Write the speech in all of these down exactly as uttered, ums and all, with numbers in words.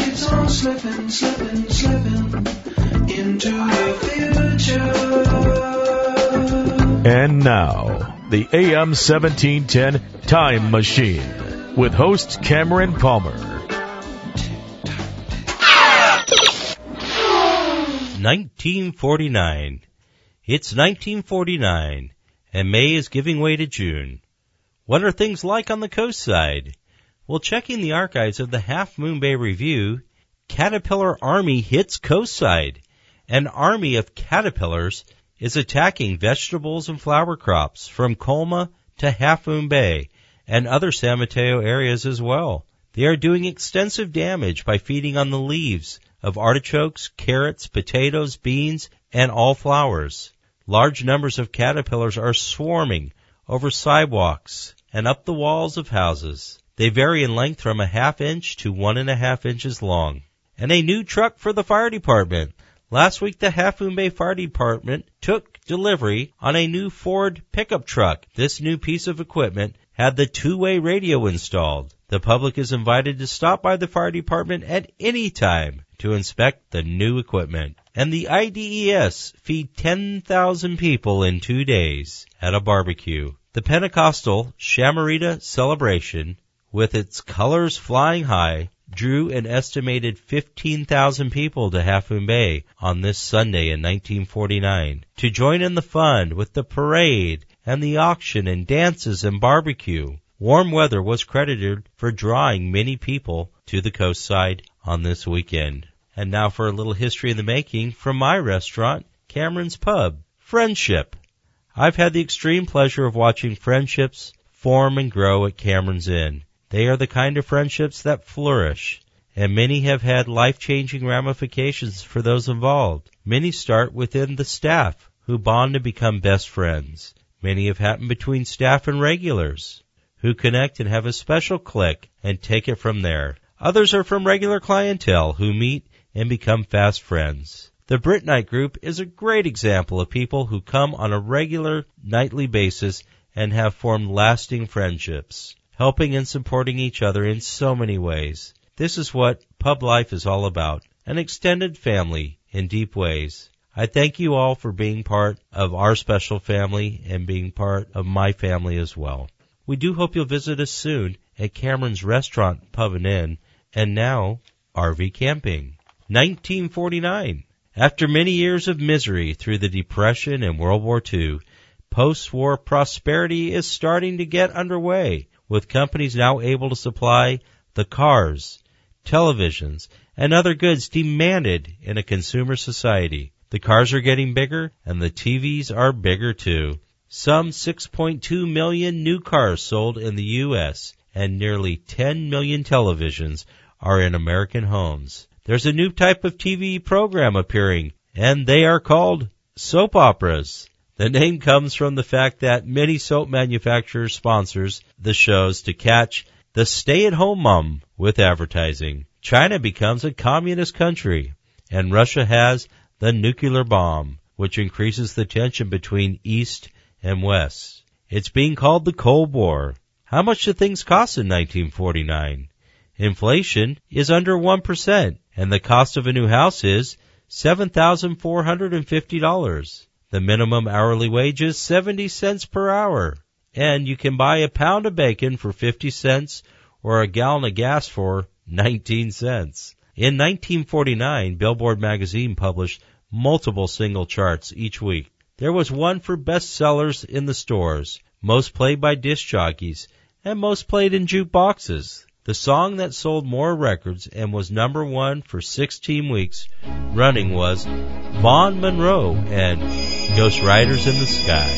keeps on slipping, slipping, slipping into the future. And now, the A M seventeen ten Time Machine with host Cameron Palmer. nineteen forty-nine. It's nineteen forty-nine, and May is giving way to June. What are things like on the coast side? Well, checking the archives of the Half Moon Bay Review, Caterpillar Army hits coast side. An army of caterpillars is attacking vegetables and flower crops from Colma to Half Moon Bay and other San Mateo areas as well. They are doing extensive damage by feeding on the leaves of artichokes, carrots, potatoes, beans, and all flowers. Large numbers of caterpillars are swarming over sidewalks and up the walls of houses. They vary in length from a half inch to one and a half inches long. And a new truck for the fire department. Last week, the Half Moon Bay Fire Department took delivery on a new Ford pickup truck. This new piece of equipment had the two-way radio installed. The public is invited to stop by the fire department at any time to inspect the new equipment. And the I D E S feed ten thousand people in two days at a barbecue. The Pentecostal Shamarita celebration, with its colors flying high, drew an estimated fifteen thousand people to Half Moon Bay on this Sunday in nineteen forty-nine to join in the fun with the parade and the auction and dances and barbecue. Warm weather was credited for drawing many people to the coast side on this weekend. And now for a little history in the making from my restaurant, Cameron's Pub. Friendship. I've had the extreme pleasure of watching friendships form and grow at Cameron's Inn. They are the kind of friendships that flourish, and many have had life-changing ramifications for those involved. Many start within the staff, who bond to become best friends. Many have happened between staff and regulars, who connect and have a special click and take it from there. Others are from regular clientele, who meet and become fast friends. The Brit Night Group is a great example of people who come on a regular nightly basis and have formed lasting friendships, helping and supporting each other in so many ways. This is what pub life is all about, an extended family in deep ways. I thank you all for being part of our special family and being part of my family as well. We do hope you'll visit us soon at Cameron's Restaurant, Pub and Inn, and now R V Camping. nineteen forty-nine. After many years of misery through the Depression and World War Two, post-war prosperity is starting to get underway, with companies now able to supply the cars, televisions, and other goods demanded in a consumer society. The cars are getting bigger, and the T Vs are bigger too. Some six point two million new cars sold in the U S, and nearly ten million televisions are in American homes. There's a new type of T V program appearing, and they are called soap operas. The name comes from the fact that many soap manufacturers sponsors the shows to catch the stay-at-home mom with advertising. China becomes a communist country, and Russia has the nuclear bomb, which increases the tension between East and West. It's being called the Cold War. How much do things cost in nineteen forty-nine? Inflation is under one percent, and the cost of a new house is seven thousand four hundred fifty dollars. The minimum hourly wage is seventy cents per hour, and you can buy a pound of bacon for fifty cents or a gallon of gas for nineteen cents. In nineteen forty-nine, Billboard magazine published multiple single charts each week. There was one for best sellers in the stores, most played by disc jockeys, and most played in jukeboxes. The song that sold more records and was number one for sixteen weeks running was Vaughn Monroe and Ghost Riders in the Sky.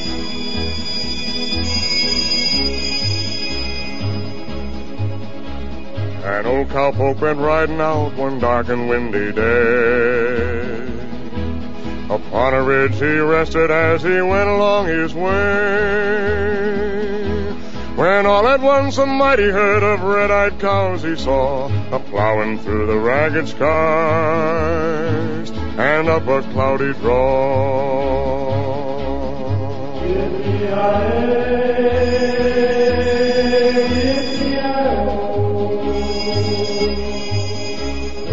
An old cowpoke went riding out one dark and windy day. Upon a ridge he rested as he went along his way. When all at once a mighty herd of red-eyed cows he saw, a-plowing through the ragged skies and up a cloudy draw.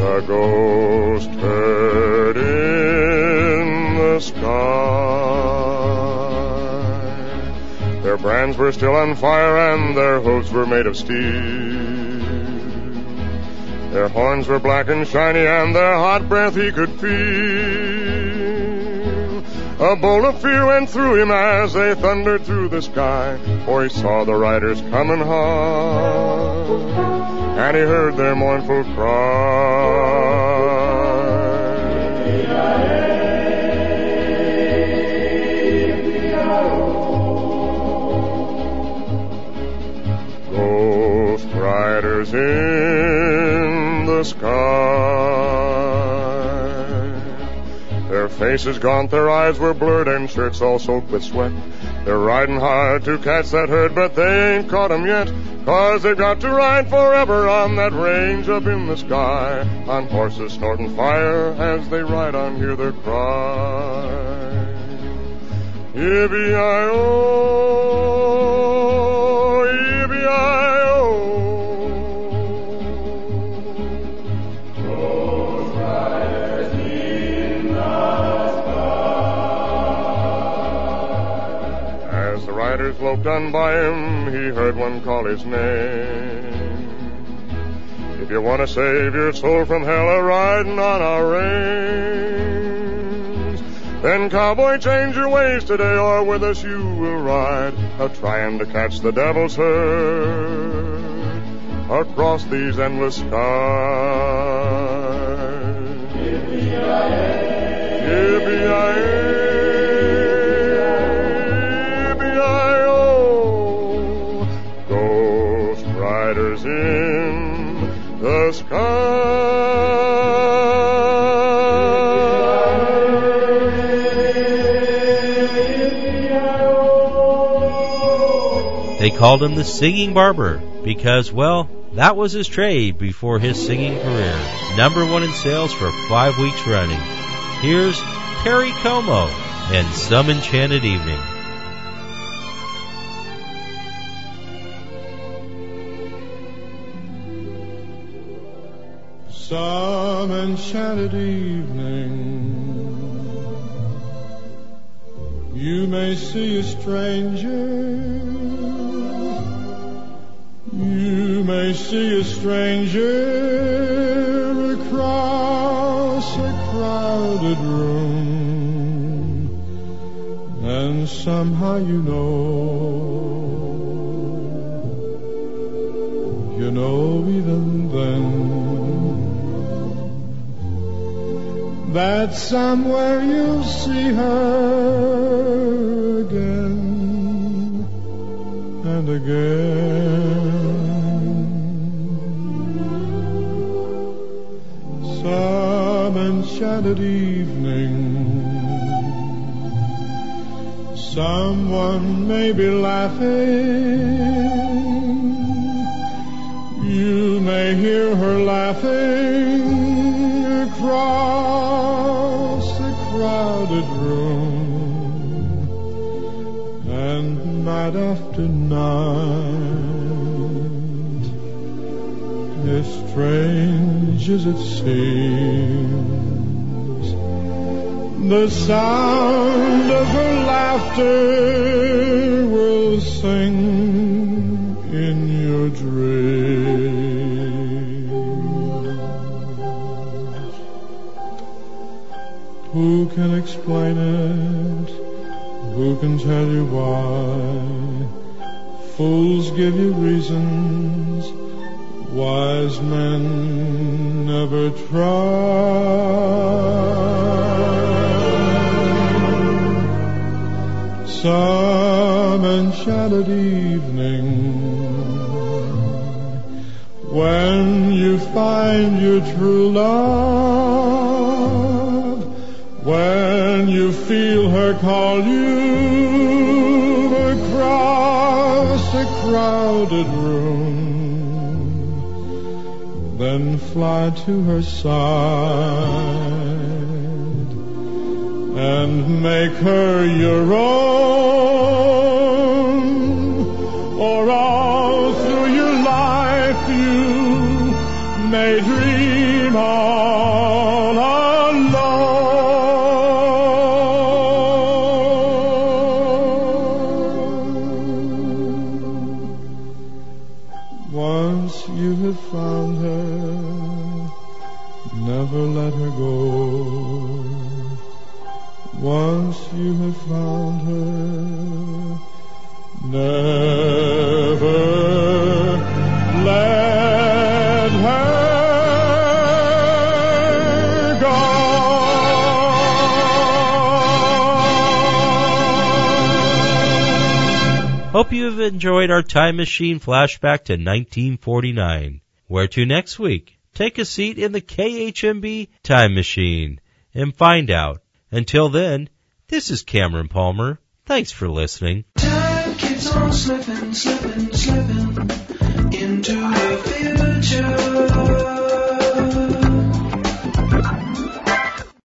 The ghost heard in the sky. Their brands were still on fire and their hooves were made of steel. Their horns were black and shiny and their hot breath he could feel. A bolt of fear went through him as they thundered through the sky, for he saw the riders coming hard, and he heard their mournful cry. Ghost riders in the sky. Their faces gaunt, their eyes were blurred, and shirts all soaked with sweat. They're riding hard to catch that herd, but they ain't caught 'em yet, 'cause they've got to ride forever on that range up in the sky, on horses snorting fire as they ride on, hear their cry. Yippee-yi-oh, yippee-yi-oh. Riders loped on by him, he heard one call his name. If you want to save your soul from hell a-riding on our range, then cowboy, change your ways today, or with us you will ride, a-trying to catch the devil's herd across these endless skies. Yippee-yi-yi, yippee-yi-yi. Riders in the sky. They called him the Singing Barber because, well, that was his trade before his singing career. Number one in sales for five weeks running. Here's Perry Como and Some Enchanted Evening. Some enchanted evening, you may see a stranger, you may see a stranger across a crowded room, and somehow you know, you know even then, that somewhere you'll see her again and again. Some enchanted evening, someone may be laughing, you may hear her laughing across a crowded room, and night after night, as strange as it seems, the sound of her laughter will sing in your dreams. Who can explain it? Who can tell you why? Fools give you reasons, wise men never try. Some enchanted evening, when you find your true love, when you feel her call you across a crowded room, then fly to her side and make her your own, or all through your life you may dream all alone. Once you have found her, never let her go. Once you have found her, never let her go. Hope you have enjoyed our time machine flashback to nineteen forty-nine. Where to next week? Take a seat in the K H M B time machine and find out. Until then, this is Cameron Palmer. Thanks for listening. Time keeps on slipping, slipping, slipping into the future.